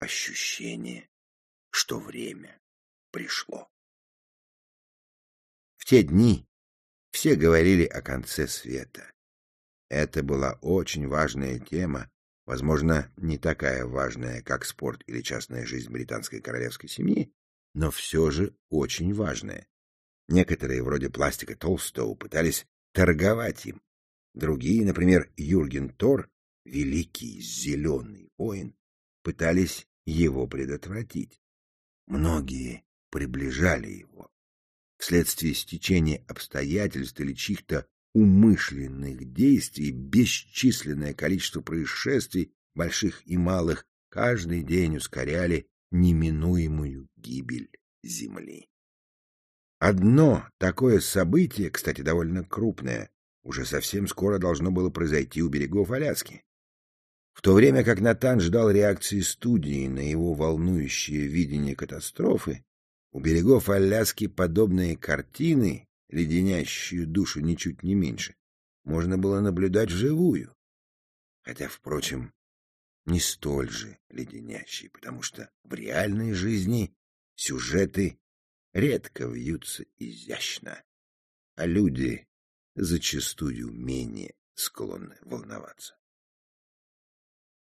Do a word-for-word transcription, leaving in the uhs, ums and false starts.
ощущение, что время пришло. В те дни все говорили о конце света. Это была очень важная тема, возможно, не такая важная, как спорт или частная жизнь британской королевской семьи, но все же очень важная. Некоторые, вроде Пластика Толстоу, пытались торговать им. Другие, например, Юрген Тор, великий зеленый воин, пытались его предотвратить. Многие приближали его. Вследствие стечения обстоятельств или чьих-то умышленных действий бесчисленное количество происшествий, больших и малых, каждый день ускоряли неминуемую гибель Земли. Одно такое событие, кстати, довольно крупное, уже совсем скоро должно было произойти у берегов Аляски. В то время как Натан ждал реакции студии на его волнующее видение катастрофы, у берегов Аляски подобные картины, леденящие душу ничуть не меньше, можно было наблюдать вживую. Хотя, впрочем, не столь же леденящие, потому что в реальной жизни сюжеты редко вьются изящно, а люди зачастую менее склонны волноваться.